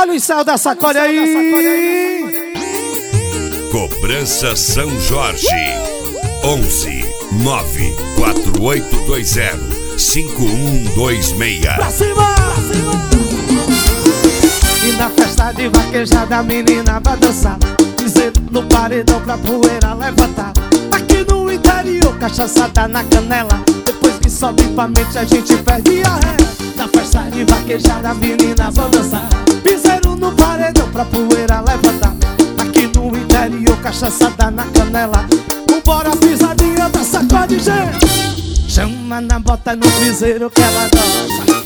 Olha o ensaio da sacode aí. Cobrança São Jorge 11 94820 5126. Pra cima! E na festa de vaquejada a menina vai dançar, dizendo no paredão pra poeira levantar. Aqui no interior, cachaçada na canela, depois que sobe pra mente a gente perde a ré. Na festa de vaquejada a menina vai dançar, piseiro no paredão pra poeira levantar. Aqui no interior, cachaçada na canela, vambora pisadinha da sacode, gente. Chama na bota no piseiro que ela gosta.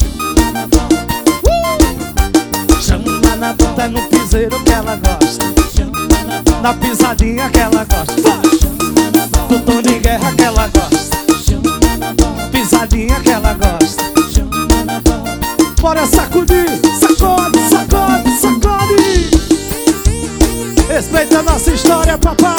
Chama na bota no piseiro que ela gosta. Na pisadinha que ela gosta. Do tom de guerra que ela gosta. Pisadinha que ela gosta. Bora sacudir, sacode, sacode, sacode. Respeita a nossa história, papai.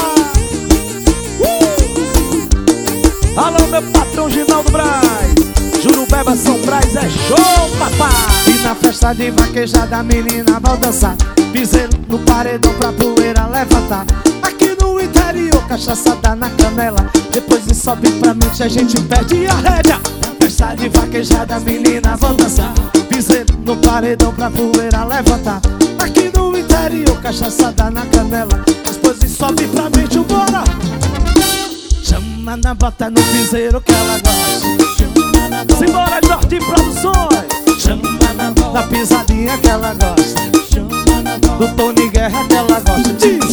Alô, meu patrão Ginaldo Braz, Jurubeba, São Braz, é show, papai. E na festa de vaquejada a menina vai dançar, piseiro no paredão pra poeira levantar. Aqui no interior, cachaçada na canela, depois de sobe pra mente a gente perde a rédea. Festa de vaquejada a menina vai dançar, piseiro no paredão pra poeira levantar. Aqui no interior, cachaçada na canela, depois de sobe pra mente, bora. Chama na bota no piseiro que ela gosta. Simbora, Jorge Produções. Chama na pisadinha que ela gosta. Do tom de guerra que ela gosta.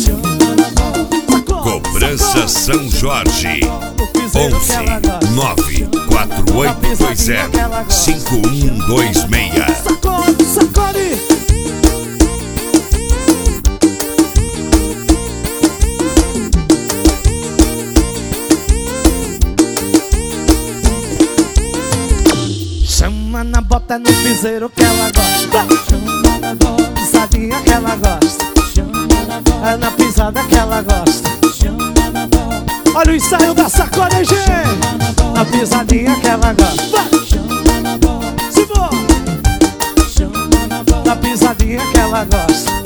Cobrança São Jorge 11 94820 5126. Sacode, sacode. Chama na bota no piseiro que ela gosta. Pisadinha que ela gosta. É na pisada que ela gosta. Olha o ensaio da sacode, gente. Na pisadinha que ela gosta. Simbora. Na pisadinha que ela gosta.